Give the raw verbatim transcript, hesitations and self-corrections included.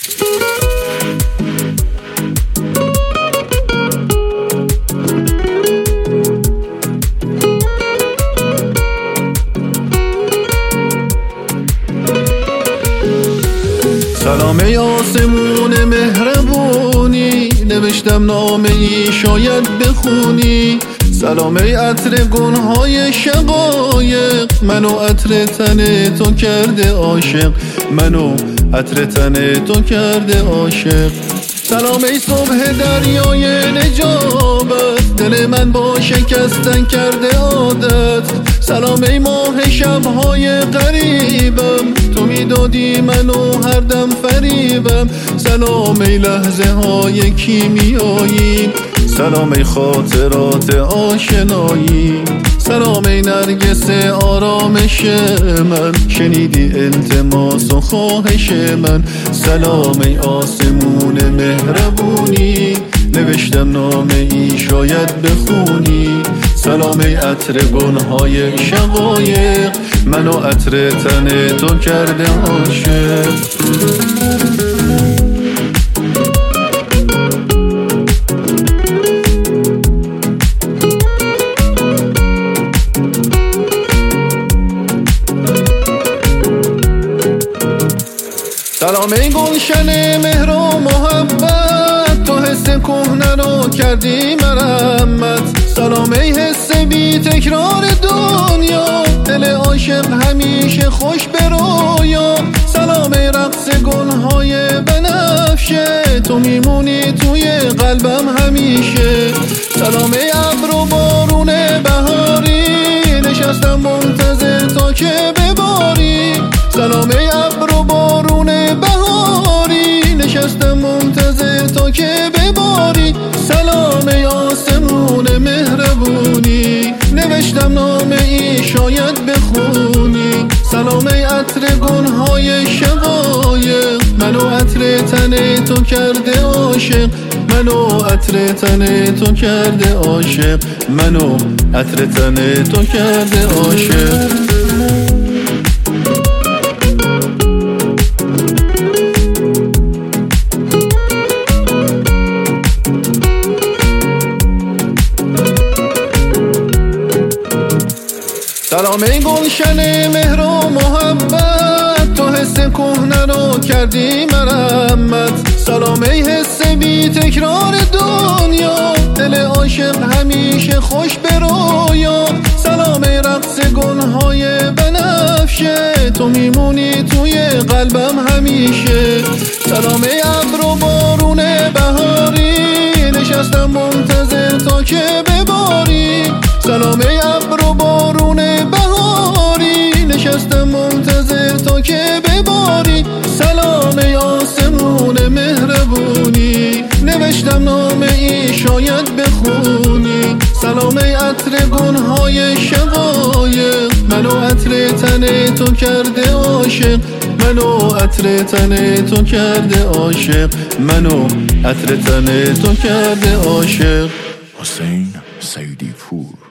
سلام ای آسمون مهربونی، نوشتم نامه ای شاید بخونی. سلام ای عطر گلهای شقایق، منو عطر تن تو کرده عاشق، منو عطر تن تو کرده عاشق. سلام ای صبح دریای نجابت، دل من با شکستن کرده عادت. سلام ای ماه شبهای غریبم، تو میدادی منو هر دم فریبم. سلام ای لحظه های کیمیایی، سلام ای خاطرات آشنایی. سلام ای نرگس آرامش من، شنیدی التماس و خواهش من. سلام ای آسمون مهربونی، نوشتم نامه ای شاید بخونی. سلام ای عطر گلهای شقایق، منو عطر تن تو کرده عاشق. سلام ای گلشن مهر و محبت، تو حس کهنه رو کردی مرمت. سلام ای حس بی تکرار دنیا، دل عاشق همیشه خوش به رویا. سلام ای رقص گلهای بنفشه، تو میمونی توی قلبم همیشه. سلام ای ابر و بارون بهاری، نشستم منتظر تا که بباری. سلام ای ابر و بارون بهاری، نشستم منتظر تا که بباری. سلام ای آسمون مهربونی، نوشتم نامه ای شاید بخونی. سلام ای عطر گلهای شقایق، منو عطر تن تو کرده عاشق، منو عطر تن تو کرده عاشق، منو عطر تن تو کرده عاشق. سلام ای گلشن مهر و محبت، تو حس کهنه رو کردی مرمت. سلام ای حس بی تکرار دنیا، دل عاشق همیشه خوش به رویا. سلام ای رقص گلهای بنفشه، تو میمونی توی قلبم همیشه. سلام ای ابر و بارون بهاری، نشستم منتظر تا که بباری. سلام ای ابر و بارون بهاری، نشستم منتظر تا که بباری. سلام ای آسمون مهربونی، نوشتم نامه ای شاید بخونی. سلام ای عطر گلهای شقایق، منو عطر تن تو کرده عاشق، منو عطر تن تو کرده عاشق، منو عطر تن تو کرده عاشق. حسین سیدی پور.